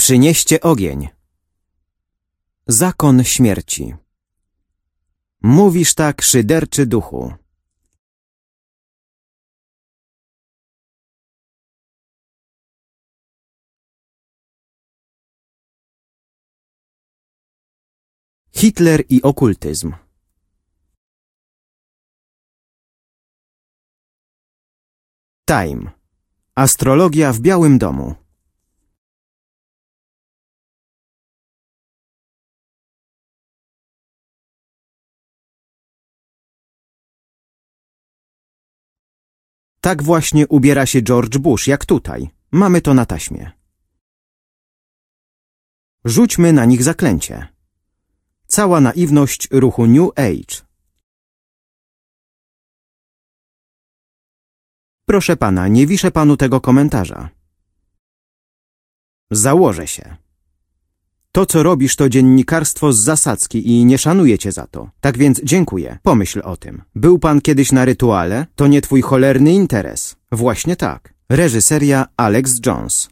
Przynieście ogień. Zakon śmierci. Mówisz tak, szyderczy duchu. Hitler i okultyzm. Time. Astrologia w Białym Domu. Tak właśnie ubiera się George Bush, jak tutaj. Mamy to na taśmie. Rzućmy na nich zaklęcie. Cała naiwność ruchu New Age. Proszę pana, nie wiszę panu tego komentarza. Założę się. To, co robisz, to dziennikarstwo z zasadzki i nie szanuję cię za to. Tak więc dziękuję. Pomyśl o tym. Był pan kiedyś na rytuale? To nie twój cholerny interes. Właśnie tak. Reżyseria Alex Jones.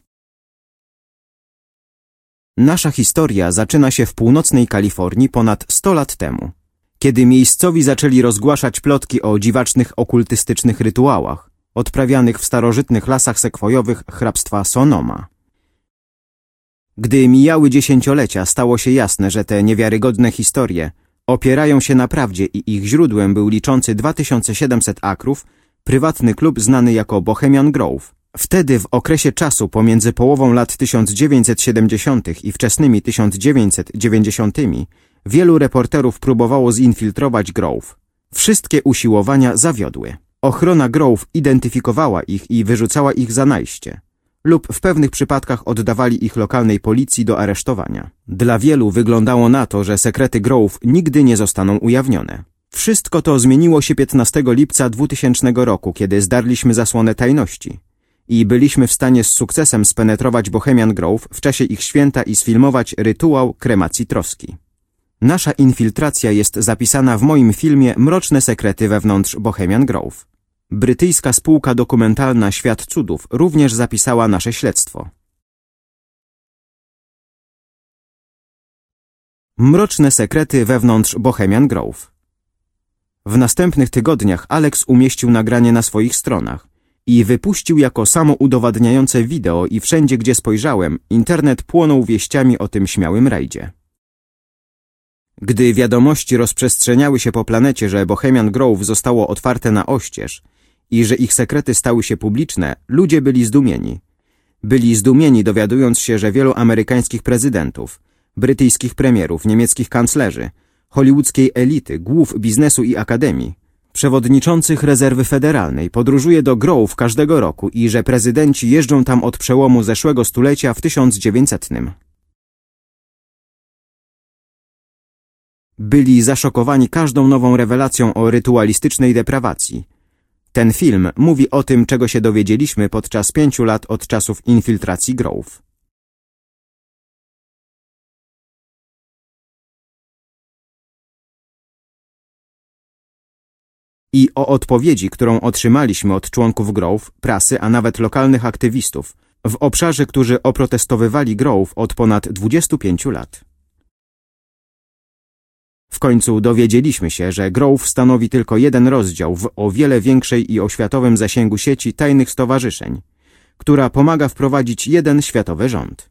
Nasza historia zaczyna się w północnej Kalifornii ponad 100 lat temu, kiedy miejscowi zaczęli rozgłaszać plotki o dziwacznych okultystycznych rytuałach, odprawianych w starożytnych lasach sekwojowych hrabstwa Sonoma. Gdy mijały dziesięciolecia, stało się jasne, że te niewiarygodne historie opierają się na prawdzie i ich źródłem był liczący 2700 akrów prywatny klub znany jako Bohemian Grove. Wtedy, w okresie czasu pomiędzy połową lat 1970 i wczesnymi 1990, wielu reporterów próbowało zinfiltrować Grove. Wszystkie usiłowania zawiodły. Ochrona Grove identyfikowała ich i wyrzucała ich za najście. Lub w pewnych przypadkach oddawali ich lokalnej policji do aresztowania. Dla wielu wyglądało na to, że sekrety Grove nigdy nie zostaną ujawnione. Wszystko to zmieniło się 15 lipca 2000 roku, kiedy zdarliśmy zasłonę tajności i byliśmy w stanie z sukcesem spenetrować Bohemian Grove w czasie ich święta i sfilmować rytuał kremacji troski. Nasza infiltracja jest zapisana w moim filmie Mroczne sekrety wewnątrz Bohemian Grove. Brytyjska spółka dokumentalna Świat Cudów również zapisała nasze śledztwo. Mroczne sekrety wewnątrz Bohemian Grove. W następnych tygodniach Alex umieścił nagranie na swoich stronach i wypuścił jako samoudowadniające wideo i wszędzie, gdzie spojrzałem, internet płonął wieściami o tym śmiałym rajdzie. Gdy wiadomości rozprzestrzeniały się po planecie, że Bohemian Grove zostało otwarte na oścież i że ich sekrety stały się publiczne, ludzie byli zdumieni. Byli zdumieni, dowiadując się, że wielu amerykańskich prezydentów, brytyjskich premierów, niemieckich kanclerzy, hollywoodzkiej elity, głów biznesu i akademii, przewodniczących rezerwy federalnej podróżuje do Grove każdego roku i że prezydenci jeżdżą tam od przełomu zeszłego stulecia w 1900. Byli zaszokowani każdą nową rewelacją o rytualistycznej deprawacji. Ten film mówi o tym, czego się dowiedzieliśmy podczas 5 lat od czasów infiltracji Grove. I o odpowiedzi, którą otrzymaliśmy od członków Grove, prasy, a nawet lokalnych aktywistów w obszarze, którzy oprotestowywali Grove od ponad 25 lat. W końcu dowiedzieliśmy się, że Grove stanowi tylko jeden rozdział w o wiele większej i o światowym zasięgu sieci tajnych stowarzyszeń, która pomaga wprowadzić jeden światowy rząd.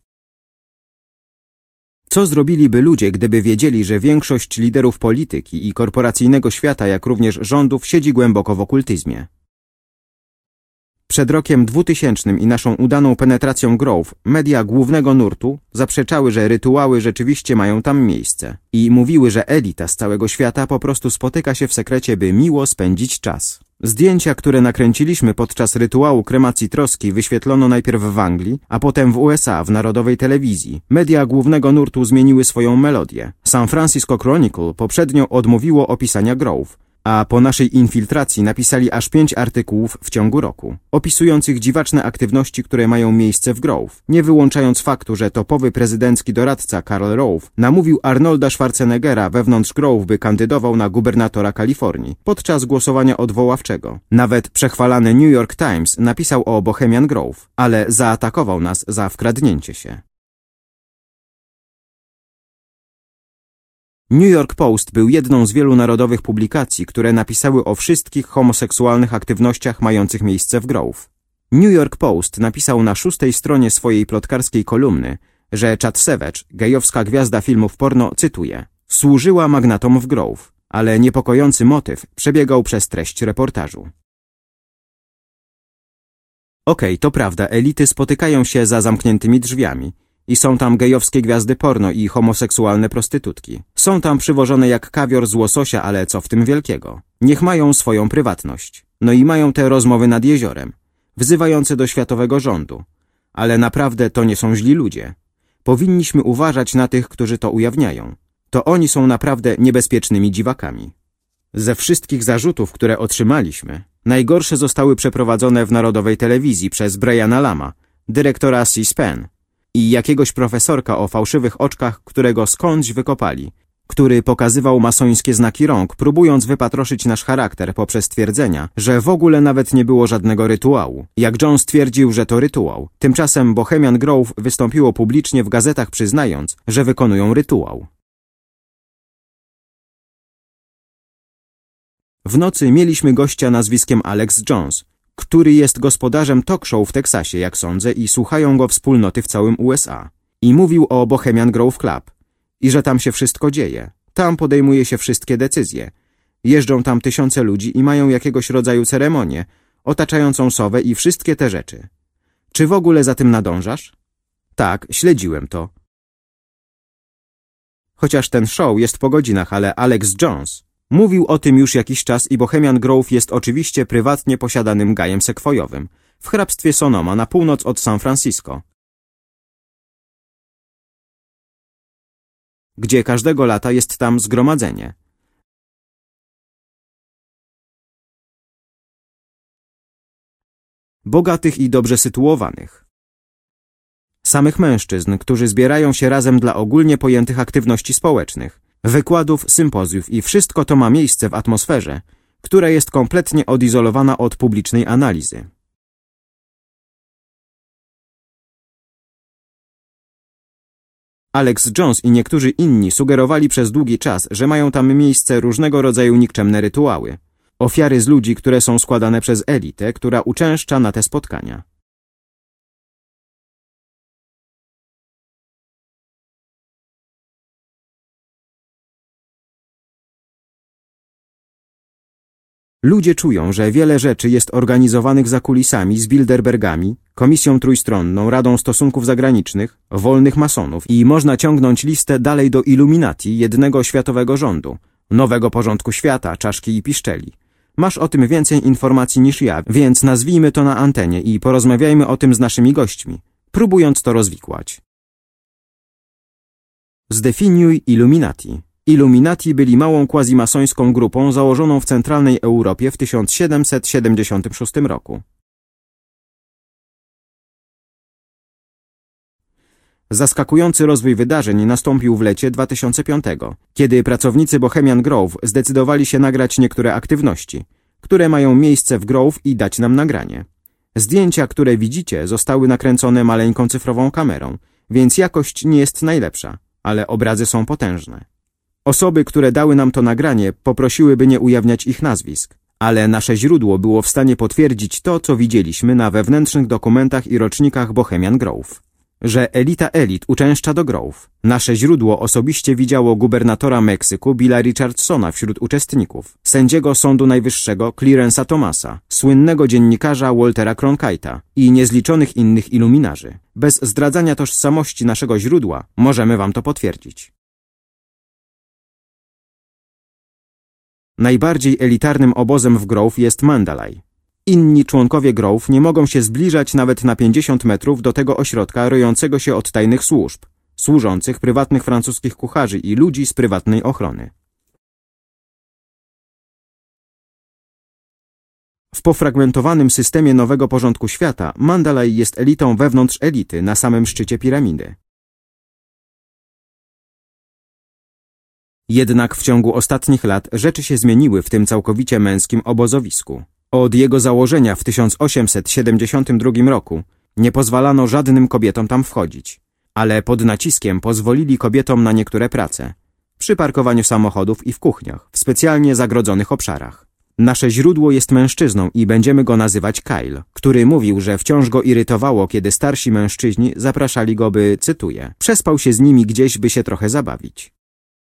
Co zrobiliby ludzie, gdyby wiedzieli, że większość liderów polityki i korporacyjnego świata, jak również rządów, siedzi głęboko w okultyzmie? Przed rokiem 2000 i naszą udaną penetracją Grove, media głównego nurtu zaprzeczały, że rytuały rzeczywiście mają tam miejsce i mówiły, że elita z całego świata po prostu spotyka się w sekrecie, by miło spędzić czas. Zdjęcia, które nakręciliśmy podczas rytuału kremacji troski, wyświetlono najpierw w Anglii, a potem w USA w narodowej telewizji. Media głównego nurtu zmieniły swoją melodię. San Francisco Chronicle poprzednio odmówiło opisania Grove, a po naszej infiltracji napisali aż 5 artykułów w ciągu roku, opisujących dziwaczne aktywności, które mają miejsce w Grove, nie wyłączając faktu, że topowy prezydencki doradca Karl Rove namówił Arnolda Schwarzeneggera wewnątrz Grove, by kandydował na gubernatora Kalifornii podczas głosowania odwoławczego. Nawet przechwalany New York Times napisał o Bohemian Grove, ale zaatakował nas za wkradnięcie się. New York Post był jedną z wielu narodowych publikacji, które napisały o wszystkich homoseksualnych aktywnościach mających miejsce w Grove. New York Post napisał na 6. stronie swojej plotkarskiej kolumny, że Chad Savage, gejowska gwiazda filmów porno, cytuję, służyła magnatom w Grove, ale niepokojący motyw przebiegał przez treść reportażu. Okej, to prawda, elity spotykają się za zamkniętymi drzwiami i są tam gejowskie gwiazdy porno i homoseksualne prostytutki. Są tam przywożone jak kawior z łososia, ale co w tym wielkiego? Niech mają swoją prywatność. No i mają te rozmowy nad jeziorem, wzywające do światowego rządu. Ale naprawdę to nie są źli ludzie. Powinniśmy uważać na tych, którzy to ujawniają. To oni są naprawdę niebezpiecznymi dziwakami. Ze wszystkich zarzutów, które otrzymaliśmy, najgorsze zostały przeprowadzone w narodowej telewizji przez Briana Lama, dyrektora C-SPAN i jakiegoś profesorka o fałszywych oczkach, którego skądś wykopali, który pokazywał masońskie znaki rąk, próbując wypatroszyć nasz charakter poprzez twierdzenia, że w ogóle nawet nie było żadnego rytuału. Jak John stwierdził, że to rytuał. Tymczasem Bohemian Grove wystąpiło publicznie w gazetach, przyznając, że wykonują rytuał. W nocy mieliśmy gościa nazwiskiem Alex Jones, który jest gospodarzem talk show w Teksasie, jak sądzę, i słuchają go wspólnoty w całym USA. I mówił o Bohemian Grove Club. I że tam się wszystko dzieje. Tam podejmuje się wszystkie decyzje. Jeżdżą tam tysiące ludzi i mają jakiegoś rodzaju ceremonię, otaczającą sowę i wszystkie te rzeczy. Czy w ogóle za tym nadążasz? Tak, śledziłem to. Chociaż ten show jest po godzinach, ale Alex Jones mówił o tym już jakiś czas i Bohemian Grove jest oczywiście prywatnie posiadanym gajem sekwojowym w hrabstwie Sonoma na północ od San Francisco, gdzie każdego lata jest tam zgromadzenie. Bogatych i dobrze sytuowanych. Samych mężczyzn, którzy zbierają się razem dla ogólnie pojętych aktywności społecznych, wykładów, sympozjów i wszystko to ma miejsce w atmosferze, która jest kompletnie odizolowana od publicznej analizy. Alex Jones i niektórzy inni sugerowali przez długi czas, że mają tam miejsce różnego rodzaju nikczemne rytuały. Ofiary z ludzi, które są składane przez elitę, która uczęszcza na te spotkania. Ludzie czują, że wiele rzeczy jest organizowanych za kulisami z Bilderbergami, Komisją Trójstronną, Radą Stosunków Zagranicznych, wolnych masonów i można ciągnąć listę dalej do Illuminati, jednego światowego rządu, nowego porządku świata, czaszki i piszczeli. Masz o tym więcej informacji niż ja, więc nazwijmy to na antenie i porozmawiajmy o tym z naszymi gośćmi, próbując to rozwikłać. Zdefiniuj Illuminati. Illuminati byli małą quasi-masońską grupą założoną w centralnej Europie w 1776 roku. Zaskakujący rozwój wydarzeń nastąpił w lecie 2005, kiedy pracownicy Bohemian Grove zdecydowali się nagrać niektóre aktywności, które mają miejsce w Grove i dać nam nagranie. Zdjęcia, które widzicie, zostały nakręcone maleńką cyfrową kamerą, więc jakość nie jest najlepsza, ale obrazy są potężne. Osoby, które dały nam to nagranie, poprosiły, by nie ujawniać ich nazwisk, ale nasze źródło było w stanie potwierdzić to, co widzieliśmy na wewnętrznych dokumentach i rocznikach Bohemian Grove. Że elita elit uczęszcza do Grove. Nasze źródło osobiście widziało gubernatora Meksyku Billa Richardsona wśród uczestników, sędziego Sądu Najwyższego Clarence'a Thomasa, słynnego dziennikarza Waltera Cronkite'a i niezliczonych innych iluminarzy. Bez zdradzania tożsamości naszego źródła możemy wam to potwierdzić. Najbardziej elitarnym obozem w Grove jest Mandalay. Inni członkowie Grove nie mogą się zbliżać nawet na 50 metrów do tego ośrodka rojącego się od tajnych służb, służących prywatnych francuskich kucharzy i ludzi z prywatnej ochrony. W pofragmentowanym systemie nowego porządku świata Mandalay jest elitą wewnątrz elity na samym szczycie piramidy. Jednak w ciągu ostatnich lat rzeczy się zmieniły w tym całkowicie męskim obozowisku. Od jego założenia w 1872 roku nie pozwalano żadnym kobietom tam wchodzić, ale pod naciskiem pozwolili kobietom na niektóre prace. przy parkowaniu samochodów i w kuchniach, w specjalnie zagrodzonych obszarach. Nasze źródło jest mężczyzną i będziemy go nazywać Kyle, który mówił, że wciąż go irytowało, kiedy starsi mężczyźni zapraszali go, by, cytuję, przespał się z nimi gdzieś, by się trochę zabawić.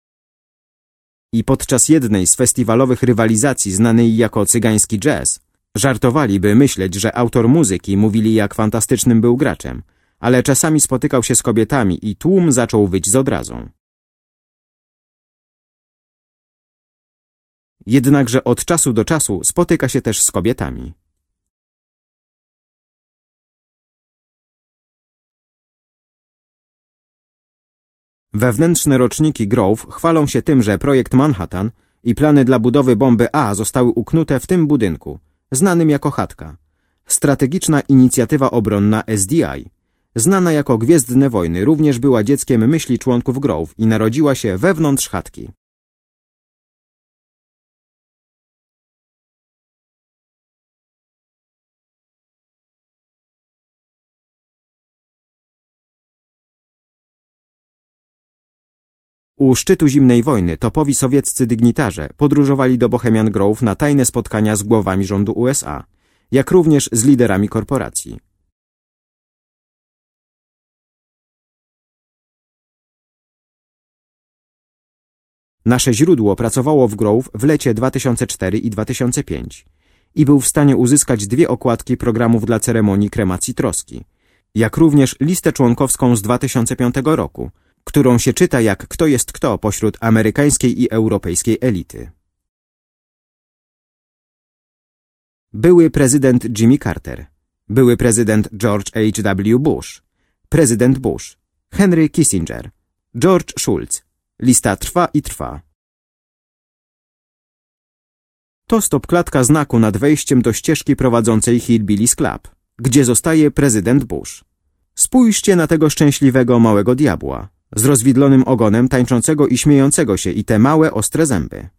I podczas jednej z festiwalowych rywalizacji znanej jako cygański jazz, żartowali, by myśleć, że autor muzyki mówili, jak fantastycznym był graczem, ale czasami spotykał się z kobietami i tłum zaczął wyć z odrazą. Jednakże od czasu do czasu spotyka się też z kobietami. Wewnętrzne roczniki Grove chwalą się tym, że projekt Manhattan i plany dla budowy bomby A zostały uknute w tym budynku, znanym jako chatka. Strategiczna inicjatywa obronna SDI, znana jako Gwiezdne Wojny, również była dzieckiem myśli członków Grove i narodziła się wewnątrz chatki. U szczytu zimnej wojny topowi sowieccy dygnitarze podróżowali do Bohemian Grove na tajne spotkania z głowami rządu USA, jak również z liderami korporacji. Nasze źródło pracowało w Grove w lecie 2004 i 2005 i był w stanie uzyskać 2 okładki programów dla ceremonii kremacji troski, jak również listę członkowską z 2005 roku, którą się czyta jak kto jest kto pośród amerykańskiej i europejskiej elity. Były prezydent Jimmy Carter, były prezydent George H.W. Bush, prezydent Bush, Henry Kissinger, George Shultz. Lista trwa i trwa. To stopklatka znaku nad wejściem do ścieżki prowadzącej Hillbillies Club, gdzie zostaje prezydent Bush. Spójrzcie na tego szczęśliwego małego diabła, z rozwidlonym ogonem, tańczącego i śmiejącego się, i te małe, ostre zęby.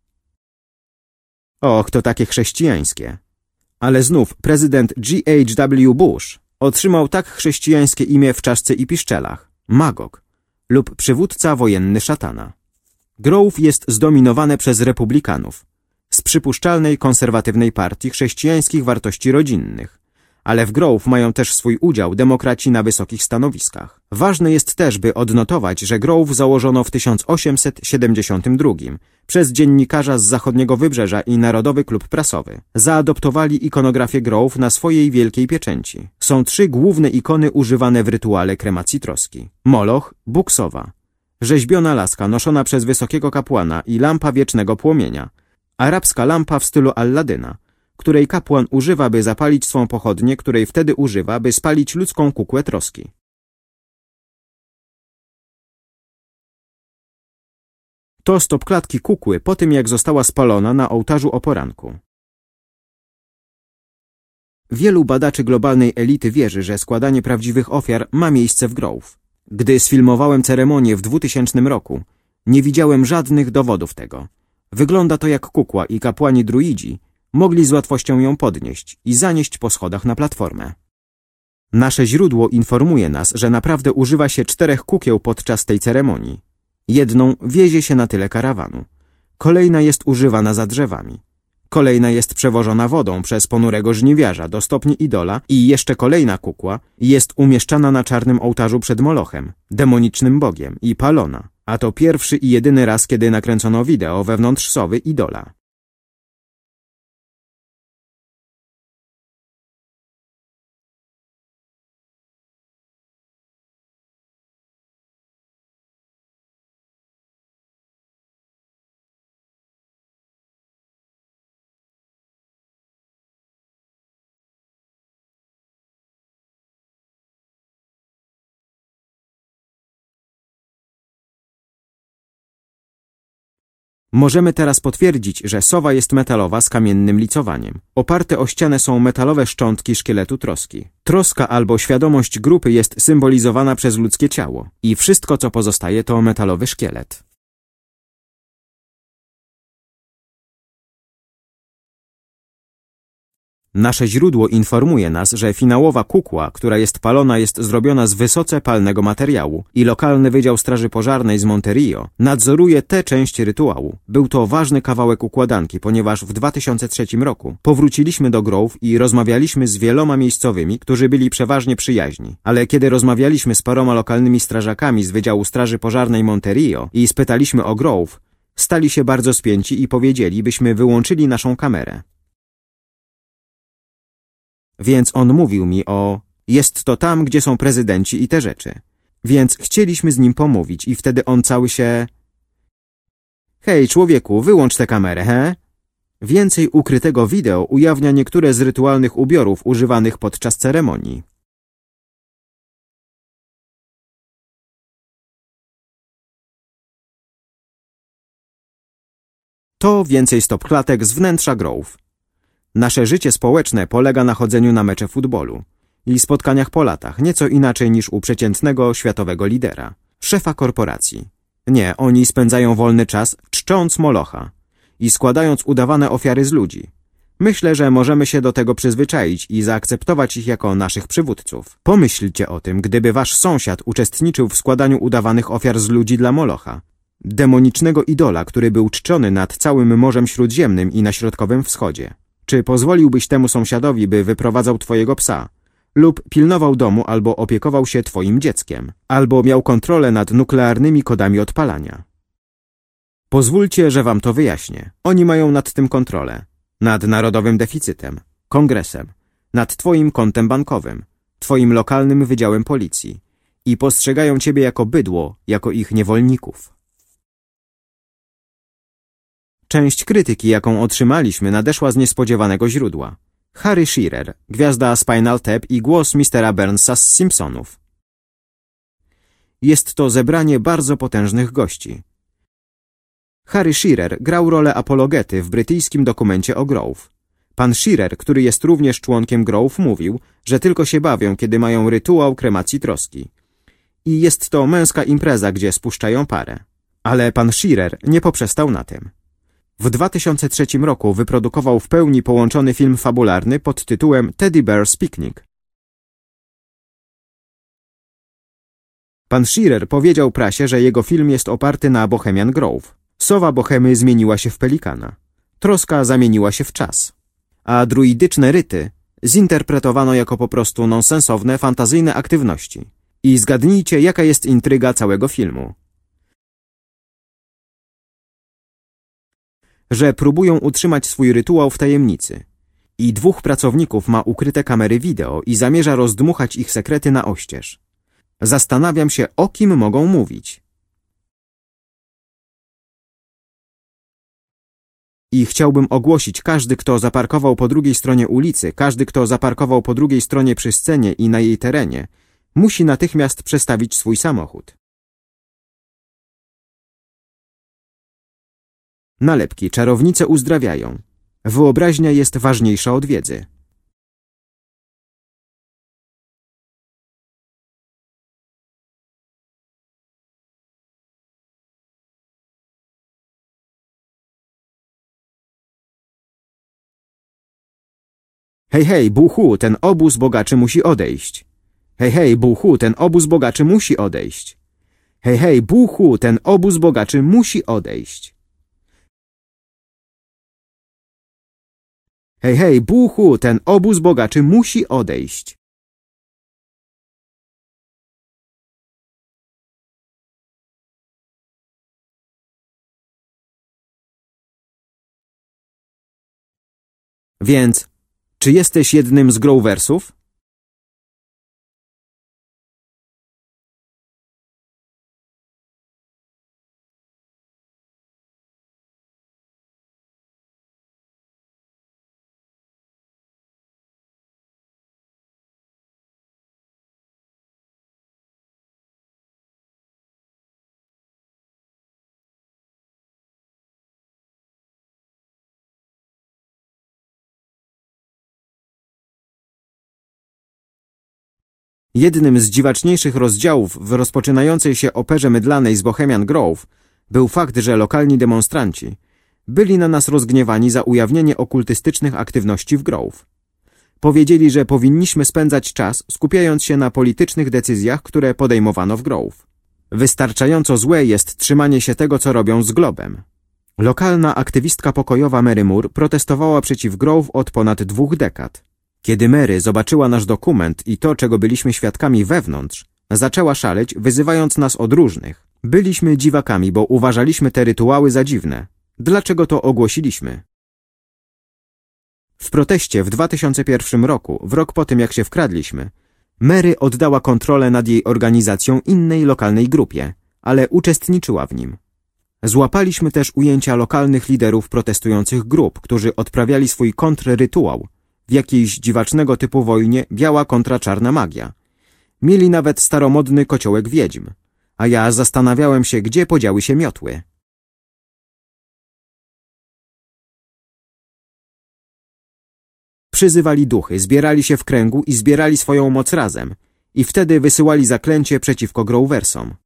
Och, to takie chrześcijańskie. Ale znów prezydent G.H.W. Bush otrzymał tak chrześcijańskie imię w czaszce i piszczelach – Magog lub przywódca wojenny szatana. Grove jest zdominowane przez republikanów z przypuszczalnej konserwatywnej partii chrześcijańskich wartości rodzinnych, ale w Grove mają też swój udział demokraci na wysokich stanowiskach. Ważne jest też, by odnotować, że Grove założono w 1872 przez dziennikarza z zachodniego wybrzeża i Narodowy Klub Prasowy. Zaadoptowali ikonografię Grove na swojej wielkiej pieczęci. Są 3 główne ikony używane w rytuale kremacji troski. Moloch, Bóg Sowa, rzeźbiona laska noszona przez wysokiego kapłana i lampa wiecznego płomienia, arabska lampa w stylu Alladyna, której kapłan używa, by zapalić swą pochodnię, której wtedy używa, by spalić ludzką kukłę troski. To stopklatki kukły po tym, jak została spalona na ołtarzu o poranku. Wielu badaczy globalnej elity wierzy, że składanie prawdziwych ofiar ma miejsce w Grove. Gdy sfilmowałem ceremonię w 2000 roku, nie widziałem żadnych dowodów tego. Wygląda to jak kukła i kapłani druidzi mogli z łatwością ją podnieść i zanieść po schodach na platformę. Nasze źródło informuje nas, że naprawdę używa się 4 kukieł podczas tej ceremonii. Jedną wiezie się na tyle karawanu. Kolejna jest używana za drzewami. Kolejna jest przewożona wodą przez ponurego żniwiarza do stopni idola i jeszcze kolejna kukła jest umieszczana na czarnym ołtarzu przed Molochem, demonicznym bogiem, i palona. A to pierwszy i jedyny raz, kiedy nakręcono wideo wewnątrz sowy idola. Możemy teraz potwierdzić, że sowa jest metalowa z kamiennym licowaniem. Oparte o ścianę są metalowe szczątki szkieletu troski. Troska albo świadomość grupy jest symbolizowana przez ludzkie ciało i wszystko, co pozostaje, to metalowy szkielet. Nasze źródło informuje nas, że finałowa kukła, która jest palona, jest zrobiona z wysoce palnego materiału i lokalny Wydział Straży Pożarnej z Monterio nadzoruje tę część rytuału. Był to ważny kawałek układanki, ponieważ w 2003 roku powróciliśmy do Grove i rozmawialiśmy z wieloma miejscowymi, którzy byli przeważnie przyjaźni. Ale kiedy rozmawialiśmy z paroma lokalnymi strażakami z Wydziału Straży Pożarnej Monterio i spytaliśmy o Grove, stali się bardzo spięci i powiedzieli, byśmy wyłączyli naszą kamerę. Więc on mówił mi jest to tam, gdzie są prezydenci i te rzeczy. Więc chcieliśmy z nim pomówić i wtedy on cały się... Hej, człowieku, wyłącz tę kamerę, he? Więcej ukrytego wideo ujawnia niektóre z rytualnych ubiorów używanych podczas ceremonii. To więcej stopklatek z wnętrza Grove. Nasze życie społeczne polega na chodzeniu na mecze futbolu i spotkaniach po latach, nieco inaczej niż u przeciętnego światowego lidera, szefa korporacji. Nie, oni spędzają wolny czas czcząc Molocha i składając udawane ofiary z ludzi. Myślę, że możemy się do tego przyzwyczaić i zaakceptować ich jako naszych przywódców. Pomyślcie o tym, gdyby wasz sąsiad uczestniczył w składaniu udawanych ofiar z ludzi dla Molocha, demonicznego idola, który był czczony nad całym Morzem Śródziemnym i na Środkowym Wschodzie. Czy pozwoliłbyś temu sąsiadowi, by wyprowadzał twojego psa, lub pilnował domu, albo opiekował się twoim dzieckiem, albo miał kontrolę nad nuklearnymi kodami odpalania? Pozwólcie, że wam to wyjaśnię. Oni mają nad tym kontrolę. Nad narodowym deficytem, kongresem, nad twoim kontem bankowym, twoim lokalnym wydziałem policji i postrzegają ciebie jako bydło, jako ich niewolników. Część krytyki, jaką otrzymaliśmy, nadeszła z niespodziewanego źródła. Harry Shearer, gwiazda Spinal Tap i głos Mistera Burnsa z Simpsonów. Jest to zebranie bardzo potężnych gości. Harry Shearer grał rolę apologety w brytyjskim dokumencie o Grove. Pan Shearer, który jest również członkiem Grove, mówił, że tylko się bawią, kiedy mają rytuał kremacji troski. I jest to męska impreza, gdzie spuszczają parę. Ale pan Shearer nie poprzestał na tym. W 2003 roku wyprodukował w pełni połączony film fabularny pod tytułem Teddy Bear's Picnic. Pan Shearer powiedział prasie, że jego film jest oparty na Bohemian Grove. Sowa Bohemy zmieniła się w pelikana. Troska zamieniła się w czas. A druidyczne ryty zinterpretowano jako po prostu nonsensowne, fantazyjne aktywności. I zgadnijcie, jaka jest intryga całego filmu. Że próbują utrzymać swój rytuał w tajemnicy. I dwóch pracowników ma ukryte kamery wideo i zamierza rozdmuchać ich sekrety na oścież. Zastanawiam się, o kim mogą mówić. I chciałbym ogłosić, każdy, kto zaparkował po drugiej stronie ulicy, każdy, kto zaparkował po drugiej stronie przy scenie i na jej terenie, musi natychmiast przestawić swój samochód. Nalepki czarownice uzdrawiają. Wyobraźnia jest ważniejsza od wiedzy. Hej, hej, buchu, ten obóz bogaczy musi odejść. Hej, hej, buchu, ten obóz bogaczy musi odejść. Hej, hej, buchu, ten obóz bogaczy musi odejść. Hej, hej, buchu, ten obóz bogaczy musi odejść. Więc, czy jesteś jednym z Groversów? Jednym z dziwaczniejszych rozdziałów w rozpoczynającej się operze mydlanej z Bohemian Grove był fakt, że lokalni demonstranci byli na nas rozgniewani za ujawnienie okultystycznych aktywności w Grove. Powiedzieli, że powinniśmy spędzać czas skupiając się na politycznych decyzjach, które podejmowano w Grove. Wystarczająco złe jest trzymanie się tego, co robią z Globem. Lokalna aktywistka pokojowa Mary Moore protestowała przeciw Grove od ponad 2 dekad. Kiedy Mary zobaczyła nasz dokument i to, czego byliśmy świadkami wewnątrz, zaczęła szaleć, wyzywając nas od różnych. Byliśmy dziwakami, bo uważaliśmy te rytuały za dziwne. Dlaczego to ogłosiliśmy? W proteście w 2001 roku, w rok po tym jak się wkradliśmy, Mary oddała kontrolę nad jej organizacją innej lokalnej grupie, ale uczestniczyła w nim. Złapaliśmy też ujęcia lokalnych liderów protestujących grup, którzy odprawiali swój kontrrytuał w jakiejś dziwacznego typu wojnie biała kontra czarna magia. Mieli nawet staromodny kociołek wiedźm, a ja zastanawiałem się, gdzie podziały się miotły. Przyzywali duchy, zbierali się w kręgu i zbierali swoją moc razem i wtedy wysyłali zaklęcie przeciwko Groversom.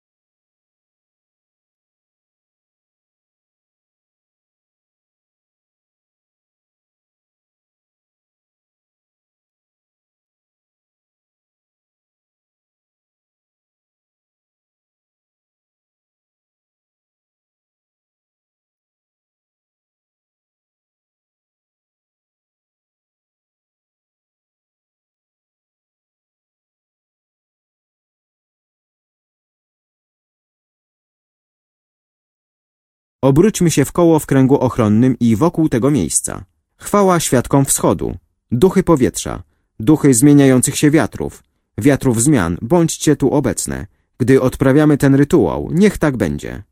Obróćmy się w koło w kręgu ochronnym i wokół tego miejsca. Chwała świadkom wschodu, duchy powietrza, duchy zmieniających się wiatrów, wiatrów zmian, bądźcie tu obecne. Gdy odprawiamy ten rytuał, niech tak będzie.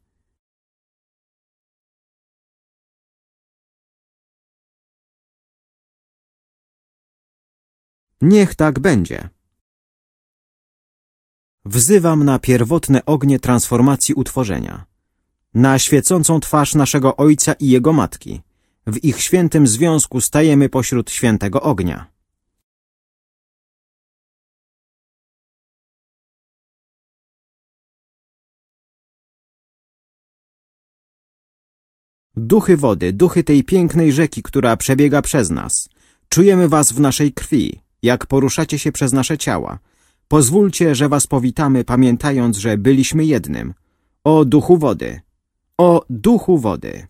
Niech tak będzie. Wzywam na pierwotne ognie transformacji utworzenia. Na świecącą twarz naszego Ojca i Jego Matki. W ich świętym związku stajemy pośród świętego ognia. Duchy wody, duchy tej pięknej rzeki, która przebiega przez nas. Czujemy was w naszej krwi, jak poruszacie się przez nasze ciała. Pozwólcie, że was powitamy, pamiętając, że byliśmy jednym. O duchu wody! O duchu wody!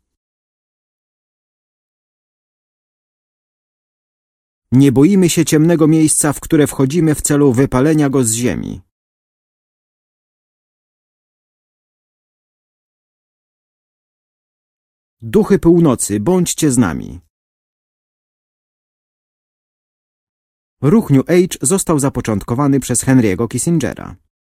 Nie boimy się ciemnego miejsca, w które wchodzimy w celu wypalenia go z ziemi. Duchy północy, bądźcie z nami. Ruch New Age został zapoczątkowany przez Henry'ego Kissingera.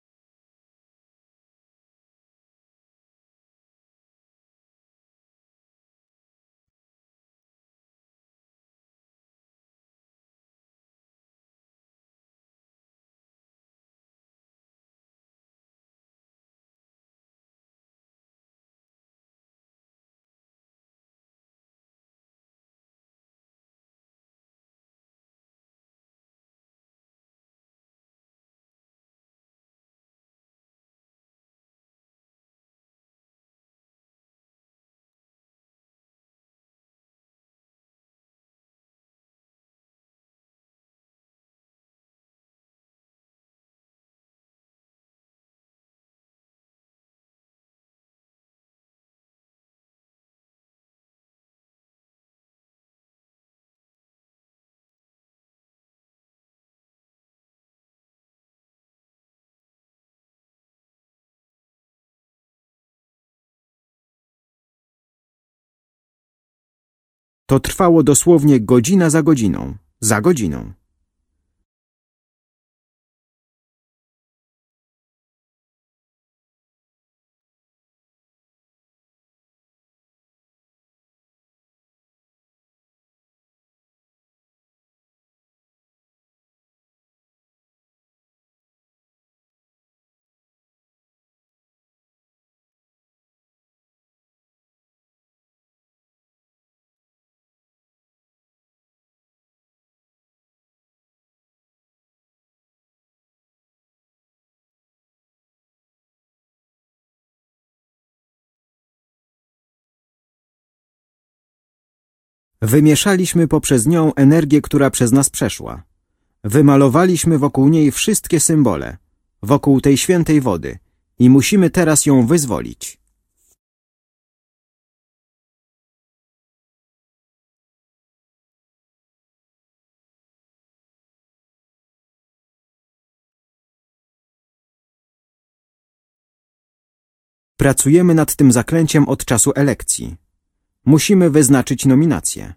To trwało dosłownie godzina za godziną, za godziną. Wymieszaliśmy poprzez nią energię, która przez nas przeszła. Wymalowaliśmy wokół niej wszystkie symbole, wokół tej świętej wody i musimy teraz ją wyzwolić. Pracujemy nad tym zaklęciem od czasu elekcji. Musimy wyznaczyć nominację.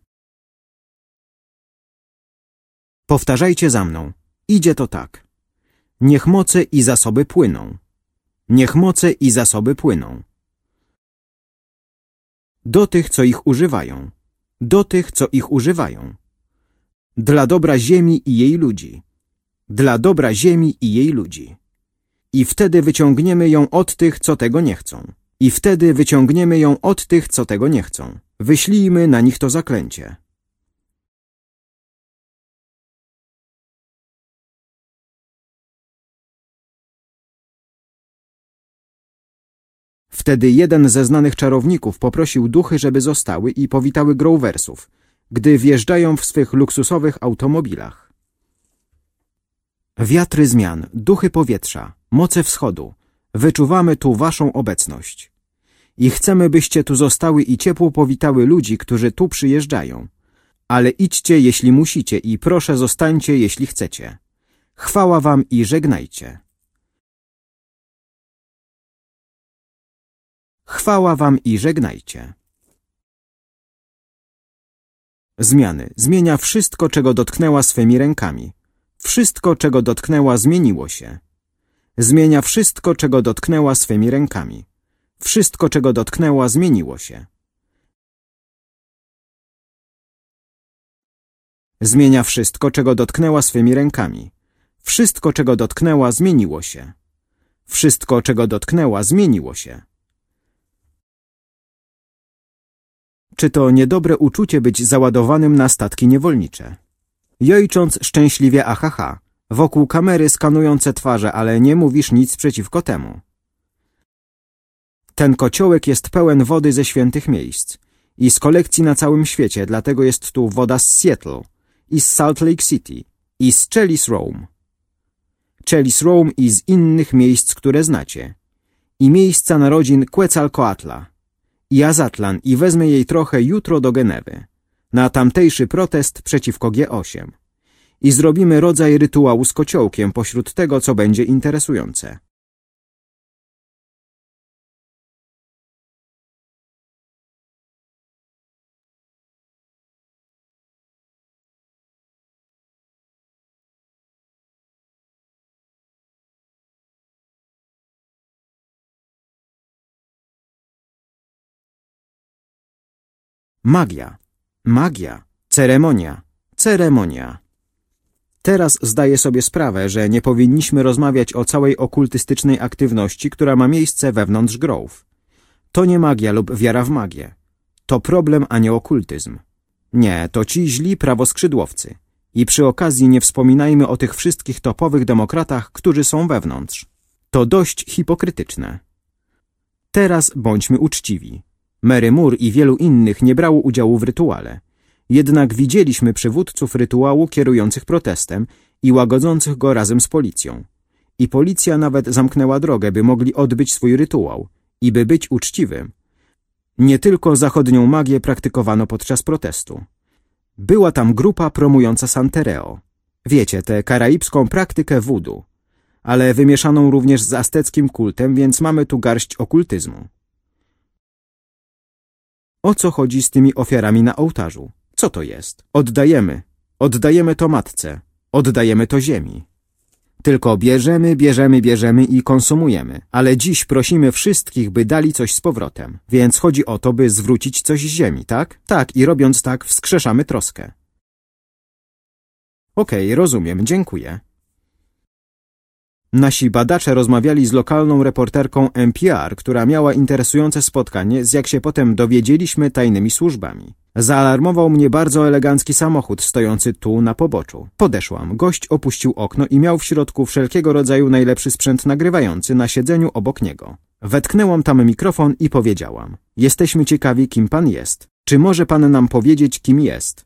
Powtarzajcie za mną. Idzie to tak. Niech moce i zasoby płyną. Niech moce i zasoby płyną. Do tych, co ich używają. Do tych, co ich używają. Dla dobra ziemi i jej ludzi. Dla dobra ziemi i jej ludzi. I wtedy wyciągniemy ją od tych, co tego nie chcą. I wtedy wyciągniemy ją od tych, co tego nie chcą. Wyślijmy na nich to zaklęcie. Wtedy jeden ze znanych czarowników poprosił duchy, żeby zostały i powitały Groversów, gdy wjeżdżają w swych luksusowych automobilach. Wiatry zmian, duchy powietrza, moce wschodu, wyczuwamy tu waszą obecność. I chcemy, byście tu zostały i ciepło powitały ludzi, którzy tu przyjeżdżają. Ale idźcie, jeśli musicie i proszę zostańcie, jeśli chcecie. Chwała wam i żegnajcie. Chwała wam i żegnajcie. Zmiany. Zmienia wszystko, czego dotknęła swymi rękami. Wszystko, czego dotknęła, zmieniło się. Zmienia wszystko, czego dotknęła swymi rękami. Wszystko, czego dotknęła, zmieniło się. Zmienia wszystko, czego dotknęła swymi rękami. Wszystko, czego dotknęła, zmieniło się. Wszystko, czego dotknęła, zmieniło się. Czy to niedobre uczucie być załadowanym na statki niewolnicze? Jojcząc szczęśliwie ahaha, wokół kamery skanujące twarze, ale nie mówisz nic przeciwko temu. Ten kociołek jest pełen wody ze świętych miejsc i z kolekcji na całym świecie, dlatego jest tu woda z Seattle i z Salt Lake City i z Chelis Rome. Chelis Rome i z innych miejsc, które znacie. I miejsca narodzin Quetzalcoatla i Azatlan i wezmę jej trochę jutro do Genewy na tamtejszy protest przeciwko G8 i zrobimy rodzaj rytuału z kociołkiem pośród tego, co będzie interesujące. Magia, magia, ceremonia, ceremonia. Teraz zdaję sobie sprawę, że nie powinniśmy rozmawiać o całej okultystycznej aktywności, która ma miejsce wewnątrz Grove. To nie magia lub wiara w magię. To problem, a nie okultyzm. Nie, to ci źli prawoskrzydłowcy. I przy okazji nie wspominajmy o tych wszystkich topowych demokratach, którzy są wewnątrz. To dość hipokrytyczne. Teraz bądźmy uczciwi. Mary Moore i wielu innych nie brało udziału w rytuale. Jednak widzieliśmy przywódców rytuału kierujących protestem i łagodzących go razem z policją. I policja nawet zamknęła drogę, by mogli odbyć swój rytuał i by być uczciwym. Nie tylko zachodnią magię praktykowano podczas protestu. Była tam grupa promująca Santereo. Wiecie, tę karaibską praktykę voodoo, ale wymieszaną również z azteckim kultem, więc mamy tu garść okultyzmu. O co chodzi z tymi ofiarami na ołtarzu? Co to jest? Oddajemy. Oddajemy to matce. Oddajemy to ziemi. Tylko bierzemy i konsumujemy. Ale dziś prosimy wszystkich, by dali coś z powrotem. Więc chodzi o to, by zwrócić coś z ziemi, tak? Tak, i robiąc tak, wskrzeszamy troskę. Okej, rozumiem, dziękuję. Nasi badacze rozmawiali z lokalną reporterką NPR, która miała interesujące spotkanie z, jak się potem dowiedzieliśmy, tajnymi służbami. Zaalarmował mnie bardzo elegancki samochód stojący tu na poboczu. Podeszłam, gość opuścił okno i miał w środku wszelkiego rodzaju najlepszy sprzęt nagrywający na siedzeniu obok niego. Wetknęłam tam mikrofon i powiedziałam: jesteśmy ciekawi, kim pan jest. Czy może pan nam powiedzieć, kim jest?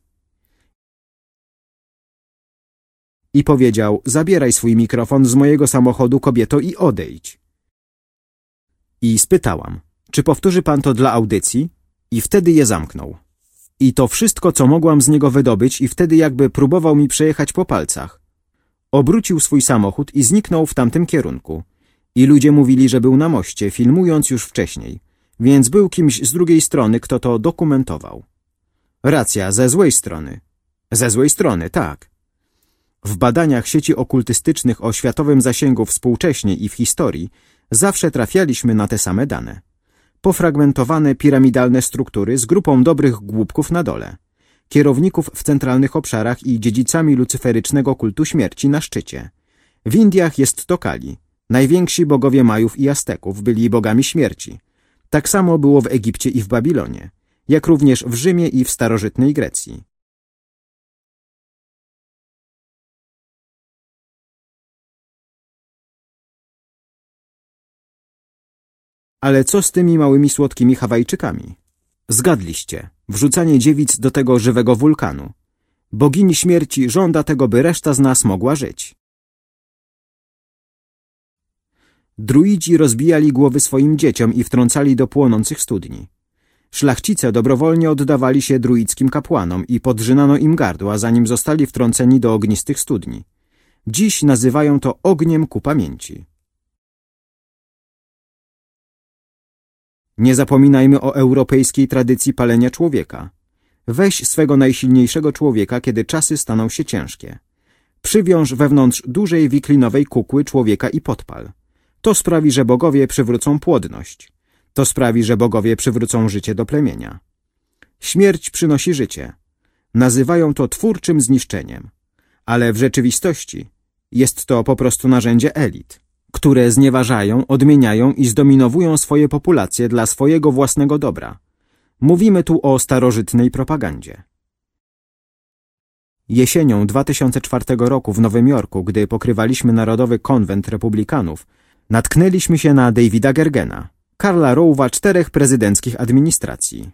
I powiedział: zabieraj swój mikrofon z mojego samochodu, kobieto, i odejdź. I spytałam: czy powtórzy pan to dla audycji? I wtedy je zamknął. I to wszystko, co mogłam z niego wydobyć, i wtedy jakby próbował mi przejechać po palcach. Obrócił swój samochód i zniknął w tamtym kierunku. I ludzie mówili, że był na moście, filmując już wcześniej, więc był kimś z drugiej strony, kto to dokumentował. Racja, ze złej strony. Ze złej strony, tak. W badaniach sieci okultystycznych o światowym zasięgu współcześnie i w historii zawsze trafialiśmy na te same dane. Pofragmentowane piramidalne struktury z grupą dobrych głupków na dole, kierowników w centralnych obszarach i dziedzicami lucyferycznego kultu śmierci na szczycie. W Indiach jest to Kali. Najwięksi bogowie Majów i Azteków byli bogami śmierci. Tak samo było w Egipcie i w Babilonie, jak również w Rzymie i w starożytnej Grecji. Ale co z tymi małymi słodkimi Hawajczykami? Zgadliście. Wrzucanie dziewic do tego żywego wulkanu. Bogini śmierci żąda tego, by reszta z nas mogła żyć. Druidzi rozbijali głowy swoim dzieciom i wtrącali do płonących studni. Szlachcice dobrowolnie oddawali się druidzkim kapłanom i podrzynano im gardła, zanim zostali wtrąceni do ognistych studni. Dziś nazywają to ogniem ku pamięci. Nie zapominajmy o europejskiej tradycji palenia człowieka. Weź swego najsilniejszego człowieka, kiedy czasy staną się ciężkie. Przywiąż wewnątrz dużej wiklinowej kukły człowieka i podpal. To sprawi, że bogowie przywrócą płodność. To sprawi, że bogowie przywrócą życie do plemienia. Śmierć przynosi życie. Nazywają to twórczym zniszczeniem. Ale w rzeczywistości jest to po prostu narzędzie elit, które znieważają, odmieniają i zdominowują swoje populacje dla swojego własnego dobra. Mówimy tu o starożytnej propagandzie. Jesienią 2004 roku w Nowym Jorku, gdy pokrywaliśmy Narodowy Konwent Republikanów, natknęliśmy się na Davida Gergena, Karla Rowe'a 4 prezydenckich administracji.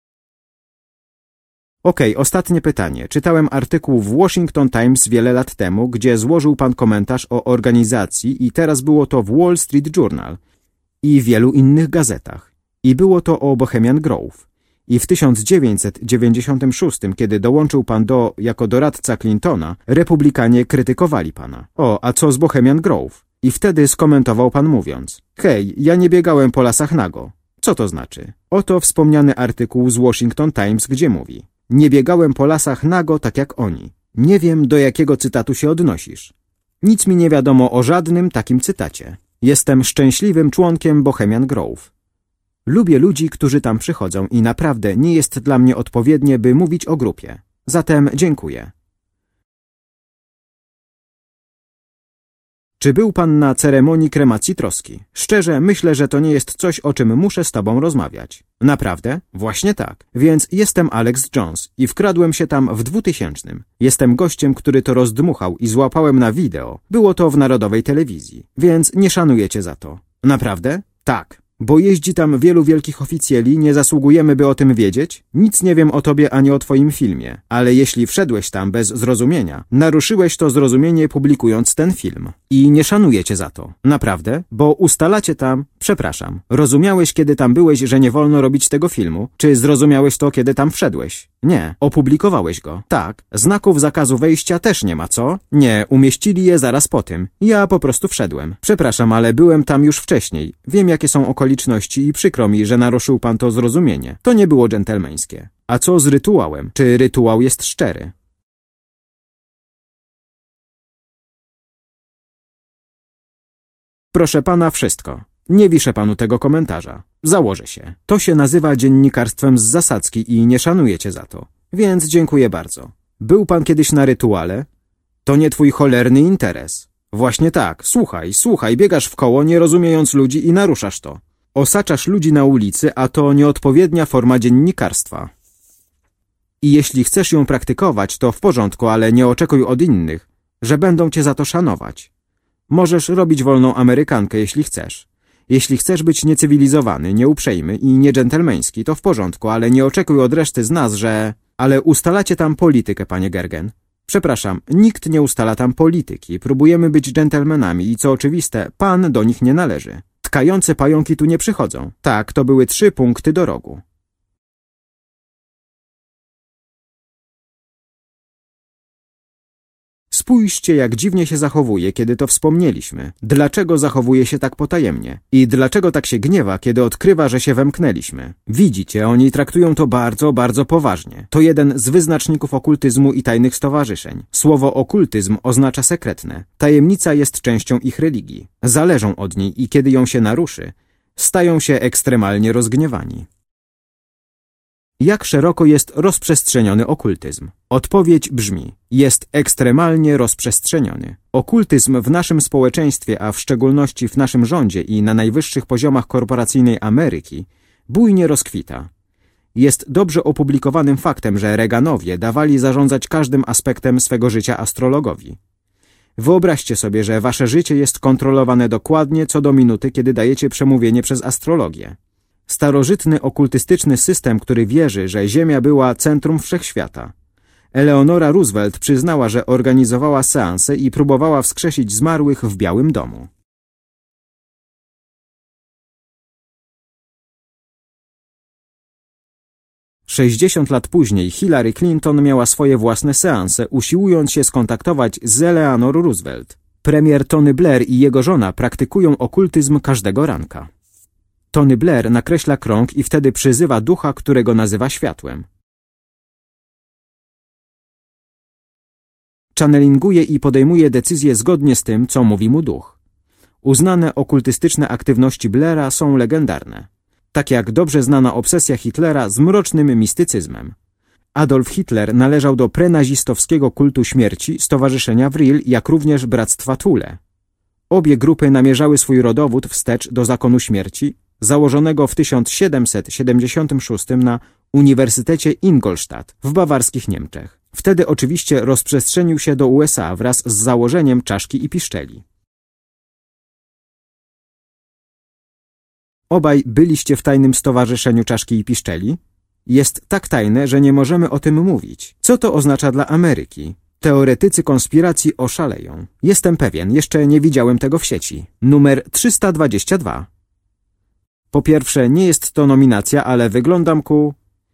Ostatnie pytanie. Czytałem artykuł w Washington Times wiele lat temu, gdzie złożył pan komentarz o organizacji i teraz było to w Wall Street Journal i wielu innych gazetach. I było to o Bohemian Grove. I w 1996, kiedy dołączył pan jako doradca Clintona, republikanie krytykowali pana. A co z Bohemian Grove? I wtedy skomentował pan mówiąc: hej, ja nie biegałem po lasach nago. Co to znaczy? Oto wspomniany artykuł z Washington Times, gdzie mówi: nie biegałem po lasach nago tak jak oni. Nie wiem, do jakiego cytatu się odnosisz. Nic mi nie wiadomo o żadnym takim cytacie. Jestem szczęśliwym członkiem Bohemian Grove. Lubię ludzi, którzy tam przychodzą i naprawdę nie jest dla mnie odpowiednie, by mówić o grupie. Zatem dziękuję. Czy był pan na ceremonii kremacji troski? Szczerze, myślę, że to nie jest coś, o czym muszę z tobą rozmawiać. Naprawdę? Właśnie tak. Więc jestem Alex Jones i wkradłem się tam w 2000. Jestem gościem, który to rozdmuchał i złapałem na wideo. Było to w Narodowej Telewizji. Więc nie szanuję cię za to. Naprawdę? Tak. Bo jeździ tam wielu wielkich oficjeli, nie zasługujemy, by o tym wiedzieć? Nic nie wiem o tobie ani o twoim filmie, ale jeśli wszedłeś tam bez zrozumienia, naruszyłeś to zrozumienie publikując ten film. I nie szanuję cię za to. Naprawdę? Bo ustalacie tam... Przepraszam. Rozumiałeś, kiedy tam byłeś, że nie wolno robić tego filmu? Czy zrozumiałeś to, kiedy tam wszedłeś? Nie. Opublikowałeś go. Tak. Znaków zakazu wejścia też nie ma, co? Nie, umieścili je zaraz po tym. Ja po prostu wszedłem. Przepraszam, ale byłem tam już wcześniej. Wiem, jakie są okoliczności i przykro mi, że naruszył pan to zrozumienie. To nie było dżentelmeńskie. A co z rytuałem? Czy rytuał jest szczery? Proszę pana, wszystko. Nie wiszę panu tego komentarza. Założę się. To się nazywa dziennikarstwem z zasadzki i nie szanuję cię za to. Więc dziękuję bardzo. Był pan kiedyś na rytuale? To nie twój cholerny interes. Właśnie tak. Słuchaj, biegasz w koło, nie rozumiejąc ludzi i naruszasz to. Osaczasz ludzi na ulicy, a to nieodpowiednia forma dziennikarstwa. I jeśli chcesz ją praktykować, to w porządku, ale nie oczekuj od innych, że będą cię za to szanować. Możesz robić wolną Amerykankę, jeśli chcesz. Jeśli chcesz być niecywilizowany, nieuprzejmy i niedżentelmeński, to w porządku, ale nie oczekuj od reszty z nas, że... Ale ustalacie tam politykę, panie Gergen. Przepraszam, nikt nie ustala tam polityki. Próbujemy być dżentelmenami i co oczywiste, pan do nich nie należy. Tkające pająki tu nie przychodzą. Tak, to były 3 punkty do rogu. Spójrzcie, jak dziwnie się zachowuje, kiedy to wspomnieliśmy. Dlaczego zachowuje się tak potajemnie? I dlaczego tak się gniewa, kiedy odkrywa, że się wemknęliśmy? Widzicie, oni traktują to bardzo, bardzo poważnie. To jeden z wyznaczników okultyzmu i tajnych stowarzyszeń. Słowo okultyzm oznacza sekretne. Tajemnica jest częścią ich religii. Zależą od niej i kiedy ją się naruszy, stają się ekstremalnie rozgniewani. Jak szeroko jest rozprzestrzeniony okultyzm? Odpowiedź brzmi: jest ekstremalnie rozprzestrzeniony. Okultyzm w naszym społeczeństwie, a w szczególności w naszym rządzie i na najwyższych poziomach korporacyjnej Ameryki, bujnie rozkwita. Jest dobrze opublikowanym faktem, że Reaganowie dawali zarządzać każdym aspektem swego życia astrologowi. Wyobraźcie sobie, że wasze życie jest kontrolowane dokładnie co do minuty, kiedy dajecie przemówienie przez astrologię. Starożytny okultystyczny system, który wierzy, że Ziemia była centrum wszechświata. Eleonora Roosevelt przyznała, że organizowała seanse i próbowała wskrzesić zmarłych w Białym Domu. "60 lat później Hillary Clinton miała swoje własne seanse, usiłując się skontaktować z Eleanor Roosevelt. Premier Tony Blair i jego żona praktykują okultyzm każdego ranka. Tony Blair nakreśla krąg i wtedy przyzywa ducha, którego nazywa światłem. Channelinguje i podejmuje decyzje zgodnie z tym, co mówi mu duch. Uznane okultystyczne aktywności Blaira są legendarne. Tak jak dobrze znana obsesja Hitlera z mrocznym mistycyzmem. Adolf Hitler należał do prenazistowskiego kultu śmierci Stowarzyszenia Vril, jak również Bractwa Thule. Obie grupy namierzały swój rodowód wstecz do zakonu śmierci, założonego w 1776 na Uniwersytecie Ingolstadt w bawarskich Niemczech. Wtedy oczywiście rozprzestrzenił się do USA wraz z założeniem czaszki i piszczeli. Obaj byliście w tajnym stowarzyszeniu czaszki i piszczeli? Jest tak tajne, że nie możemy o tym mówić. Co to oznacza dla Ameryki? Teoretycy konspiracji oszaleją. Jestem pewien, jeszcze nie widziałem tego w sieci. Numer 322. Po pierwsze, nie jest to nominacja, ale wyglądam ku...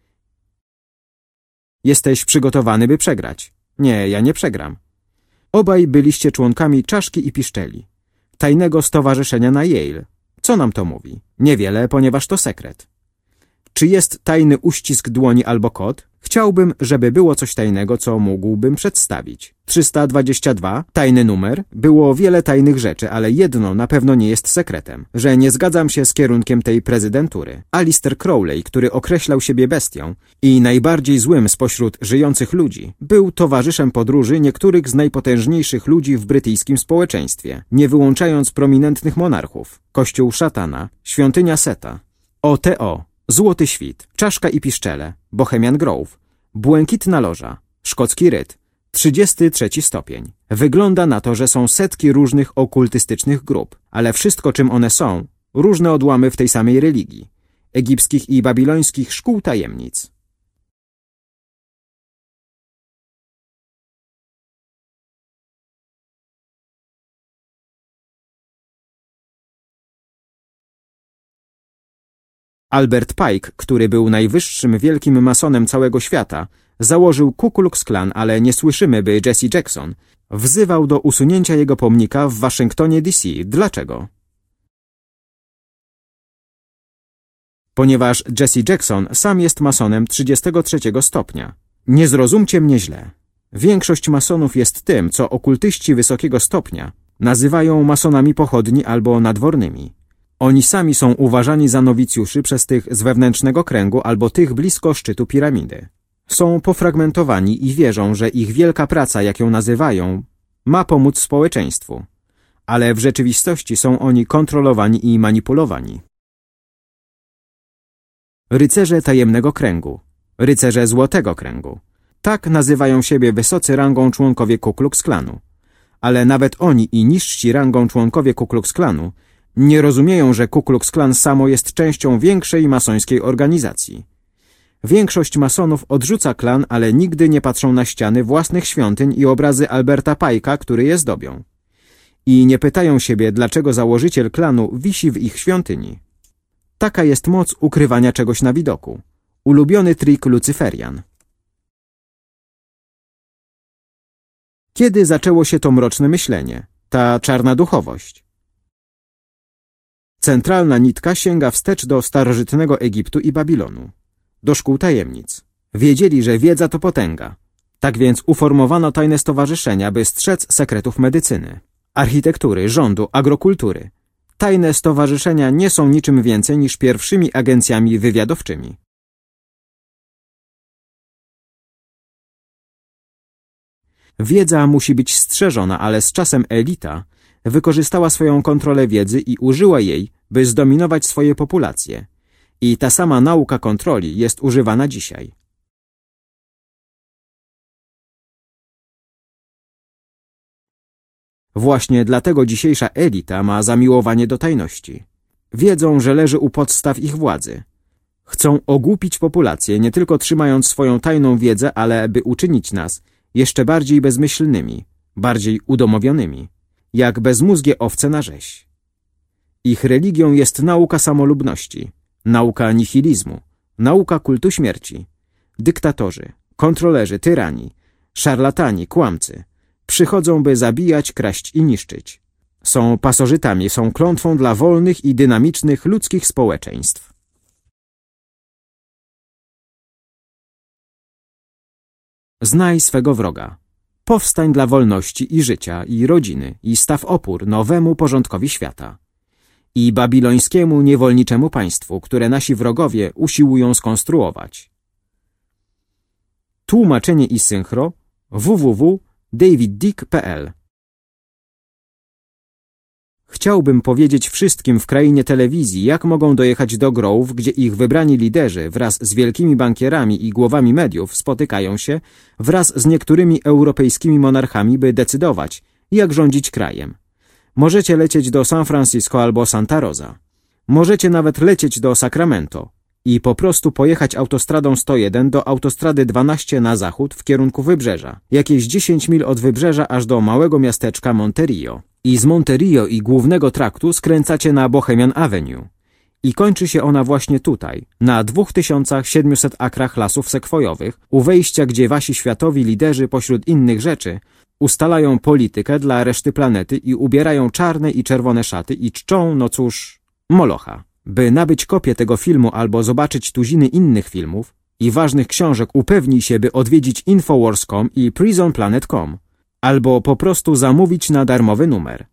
Jesteś przygotowany, by przegrać. Nie, ja nie przegram. Obaj byliście członkami czaszki i piszczeli. Tajnego stowarzyszenia na Yale. Co nam to mówi? Niewiele, ponieważ to sekret. Czy jest tajny uścisk dłoni albo kod? Chciałbym, żeby było coś tajnego, co mógłbym przedstawić. 322, tajny numer. Było wiele tajnych rzeczy, ale jedno na pewno nie jest sekretem, że nie zgadzam się z kierunkiem tej prezydentury. Alistair Crowley, który określał siebie bestią i najbardziej złym spośród żyjących ludzi, był towarzyszem podróży niektórych z najpotężniejszych ludzi w brytyjskim społeczeństwie, nie wyłączając prominentnych monarchów. Kościół szatana, świątynia Seta, OTO, Złoty Świt, Czaszka i Piszczele, Bohemian Grove, Błękitna Loża, Szkocki Ryt, 33 stopień. Wygląda na to, że są setki różnych okultystycznych grup, ale wszystko, czym one są, różne odłamy w tej samej religii, egipskich i babilońskich szkół tajemnic. Albert Pike, który był najwyższym wielkim masonem całego świata, założył Ku Klux Klan, ale nie słyszymy, by Jesse Jackson wzywał do usunięcia jego pomnika w Waszyngtonie D.C. Dlaczego? Ponieważ Jesse Jackson sam jest masonem 33 stopnia. Nie zrozumcie mnie źle. Większość masonów jest tym, co okultyści wysokiego stopnia nazywają masonami pochodni albo nadwornymi. Oni sami są uważani za nowicjuszy przez tych z wewnętrznego kręgu albo tych blisko szczytu piramidy. Są pofragmentowani i wierzą, że ich wielka praca, jak ją nazywają, ma pomóc społeczeństwu. Ale w rzeczywistości są oni kontrolowani i manipulowani. Rycerze tajemnego kręgu, rycerze złotego kręgu. Tak nazywają siebie wysocy rangą członkowie Ku Klux Klanu. Ale nawet oni i niżsi rangą członkowie Ku Klux Klanu Nie rozumieją, że Ku Klux Klan samo jest częścią większej masońskiej organizacji. Większość masonów odrzuca klan, ale nigdy nie patrzą na ściany własnych świątyń i obrazy Alberta Pike'a, które je zdobią. I nie pytają siebie, dlaczego założyciel klanu wisi w ich świątyni. Taka jest moc ukrywania czegoś na widoku. Ulubiony trik Lucyferian. Kiedy zaczęło się to mroczne myślenie, ta czarna duchowość? Centralna nitka sięga wstecz do starożytnego Egiptu i Babilonu, do szkół tajemnic. Wiedzieli, że wiedza to potęga. Tak więc uformowano tajne stowarzyszenia, by strzec sekretów medycyny, architektury, rządu, agrokultury. Tajne stowarzyszenia nie są niczym więcej niż pierwszymi agencjami wywiadowczymi. Wiedza musi być strzeżona, ale z czasem elita wykorzystała swoją kontrolę wiedzy i użyła jej, by zdominować swoje populacje. I ta sama nauka kontroli jest używana dzisiaj. Właśnie dlatego dzisiejsza elita ma zamiłowanie do tajności. Wiedzą, że leży u podstaw ich władzy. Chcą ogłupić populację, nie tylko trzymając swoją tajną wiedzę, ale by uczynić nas jeszcze bardziej bezmyślnymi, bardziej udomowionymi, jak bezmózgie owce na rzeź. Ich religią jest nauka samolubności, nauka nihilizmu, nauka kultu śmierci. Dyktatorzy, kontrolerzy, tyrani, szarlatani, kłamcy przychodzą, by zabijać, kraść i niszczyć. Są pasożytami, są klątwą dla wolnych i dynamicznych ludzkich społeczeństw. Znaj swego wroga. Powstań dla wolności i życia, i rodziny, i staw opór nowemu porządkowi świata. I babilońskiemu niewolniczemu państwu, które nasi wrogowie usiłują skonstruować. Tłumaczenie i synchro www.daviddick.pl. Chciałbym powiedzieć wszystkim w krainie telewizji, jak mogą dojechać do Grove, gdzie ich wybrani liderzy wraz z wielkimi bankierami i głowami mediów spotykają się wraz z niektórymi europejskimi monarchami, by decydować, jak rządzić krajem. Możecie lecieć do San Francisco albo Santa Rosa. Możecie nawet lecieć do Sacramento i po prostu pojechać autostradą 101 do autostrady 12 na zachód w kierunku wybrzeża, jakieś 10 mil od wybrzeża aż do małego miasteczka Monterio. I z Monterio i głównego traktu skręcacie na Bohemian Avenue. I kończy się ona właśnie tutaj, na 2700 akrach lasów sekwojowych, u wejścia, gdzie wasi światowi liderzy pośród innych rzeczy ustalają politykę dla reszty planety i ubierają czarne i czerwone szaty i czczą, no cóż, Molocha. By nabyć kopię tego filmu albo zobaczyć tuziny innych filmów i ważnych książek, upewnij się, by odwiedzić Infowars.com i PrisonPlanet.com. Albo po prostu zamówić na darmowy numer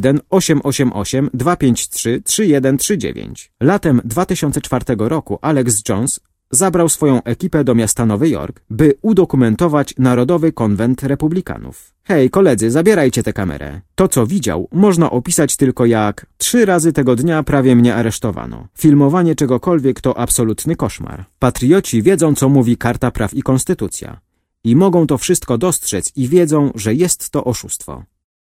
1-888-253-3139. Latem 2004 roku Alex Jones zabrał swoją ekipę do miasta Nowy Jork, by udokumentować Narodowy Konwent Republikanów. Hej koledzy, zabierajcie tę kamerę. To co widział można opisać tylko jak 3 razy tego dnia prawie mnie aresztowano. Filmowanie czegokolwiek to absolutny koszmar. Patrioci wiedzą co mówi Karta Praw i Konstytucja. I mogą to wszystko dostrzec i wiedzą, że jest to oszustwo.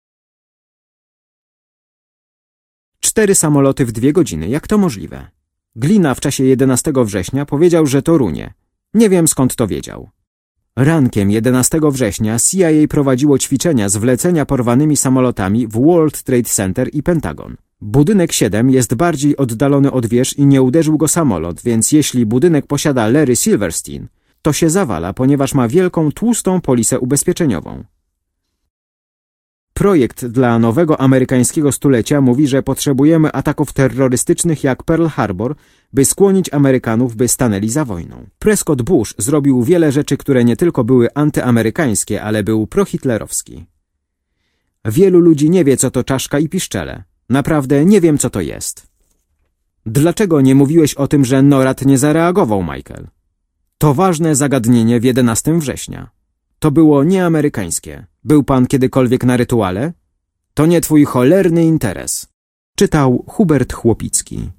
4 samoloty w 2 godziny. Jak to możliwe? Glina w czasie 11 września powiedział, że to runie. Nie wiem skąd to wiedział. Rankiem 11 września CIA prowadziło ćwiczenia z wlecenia porwanymi samolotami w World Trade Center i Pentagon. Budynek 7 jest bardziej oddalony od wież i nie uderzył go samolot, więc jeśli budynek posiada Larry Silverstein, to się zawala, ponieważ ma wielką, tłustą polisę ubezpieczeniową. Projekt dla nowego amerykańskiego stulecia mówi, że potrzebujemy ataków terrorystycznych jak Pearl Harbor, by skłonić Amerykanów, by stanęli za wojną. Prescott Bush zrobił wiele rzeczy, które nie tylko były antyamerykańskie, ale był prohitlerowski. Wielu ludzi nie wie, co to czaszka i piszczele. Naprawdę nie wiem, co to jest. Dlaczego nie mówiłeś o tym, że NORAD nie zareagował, Michael? To ważne zagadnienie w 11 września. To było nieamerykańskie. Był pan kiedykolwiek na rytuale? To nie twój cholerny interes. Czytał Hubert Chłopicki.